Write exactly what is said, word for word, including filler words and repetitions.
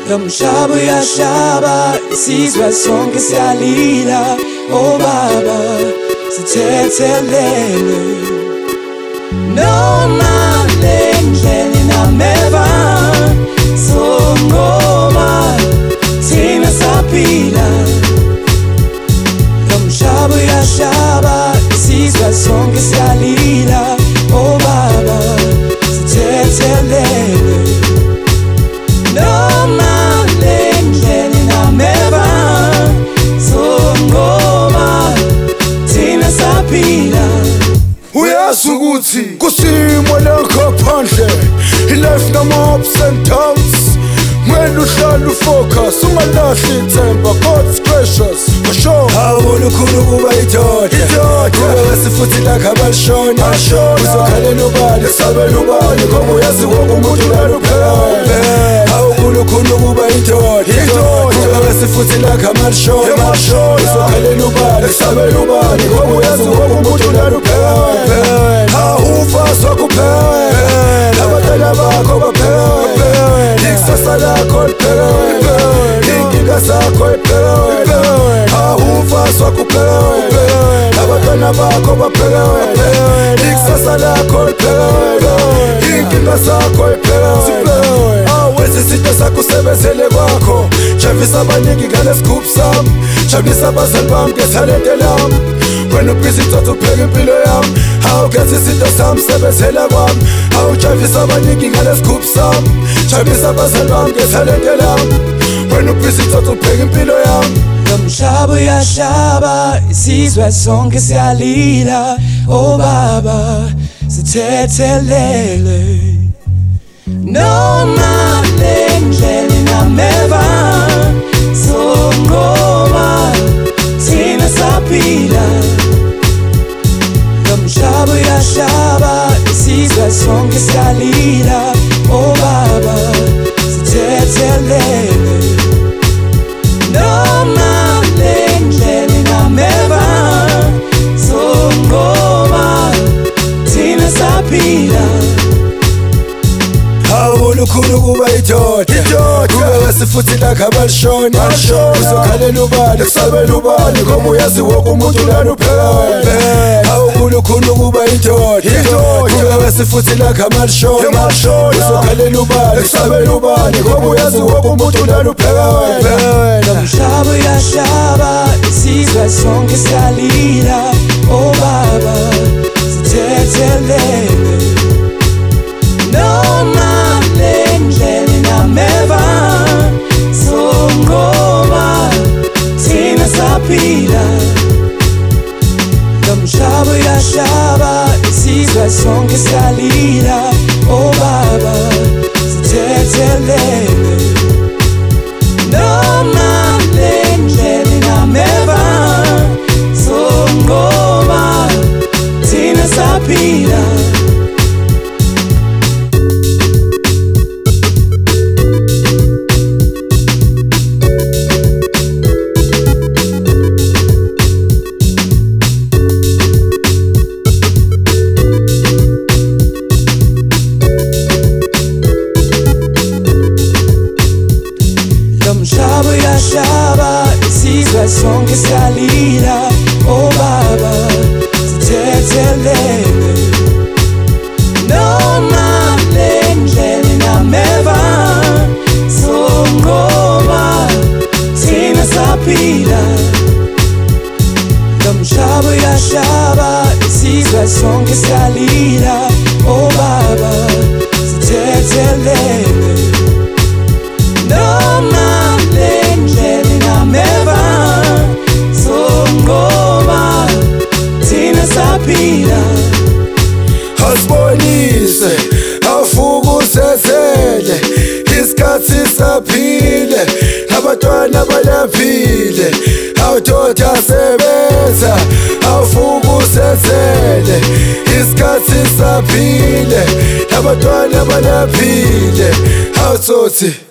Lomhlaba uyashaba, isizwe sonke siyalila. Oh baba, sithethelele noma lendlela nameva songoma thina saphila. Lomhlaba uyashaba, isizwe sonke siyalila. Oh baba, sithethelele noma lendlela nameva songoma thina saphila. Uyazi ukuthi kusimo lakho phandle i-life nama-ups and downs, kumele uhlale ufocus ungalahli ithemba. God's gracious for sure. Awulukhulu kuba idoda kube wesifuthi lakho abalishona uzokhalela ubani esabela ubani ngoba uyazi wonke umuntu unaluphela. Awulukhulu kuba idoda kube wesifuthi lakho abalishona uzokhalela ubani esabela ubani ngoba uyazi wonke umuntu unaluphela. Awufaswa kuphela abantwana bakho baphela, ikusasa lakho liphela, inkinga zakho iphela. Awufaswa kuphela abantwana bakho baphela, ikusasa lakho liphela, inkinga zakho iphela. Awenza izinto zakho usebenzele kwakho, javisa abaningi ngalesigubhu sami, jabulisa abazali bami ngethalente lami. Wena ubhizi mthatha upheka impilo yami, awukhetha izinto zami sebenzela kwami. Awujavisa abaningi ngalesigubhu sami, jabulisa abazali bami ngethalente lami. Wena ubhizi mthatha upheka impilo yami. Lomhlaba uyashaba, isizwe sonke siyalila. Oh baba, sithethelele noma lendlela nameva songoma thina saphila. Lomhlaba uyashaba, isizwe sonke siyalila. Oh baba, sithethelele noma lendlela nameva songoma thina saphila. Awulukhulu kuba idoda kube wesifuthi lakho abalishona uzokhalela ubani esabela ubani ngoba uyazi wonke umuntu unaluphela. Awulukhulu kuba idoda kube wesifuthi lakho abalishona uzokhalela ubani esabela ubani ngoba uyazi wonke umuntu unaluphela. Lomhlaba uyashaba, isizwe sonke siyalila. Oh baba, sithethelele noma lendlela nameva songoma thina saphila. Lomhlaba uyashaba, isizwe sonke siyalila. Oh baba, sithethelele noma lendlela nameva songoma thina saphila. Lomhlaba uyashaba, isizwe sonke siyalila. Oh baba, sithethelele noma lendlela nameva songoma thina saphila. Lomhlaba uyashaba, isizwe sonke siyalila. Oh baba, sithethelele noma lendlela nameva songoma thina saphila. Asibonise awufukusezele isikhathi saphile, abantwana balaphile. Awudoda sebenza awufukusezele isikhathi saphile, abantwana balaphile. Awutsothi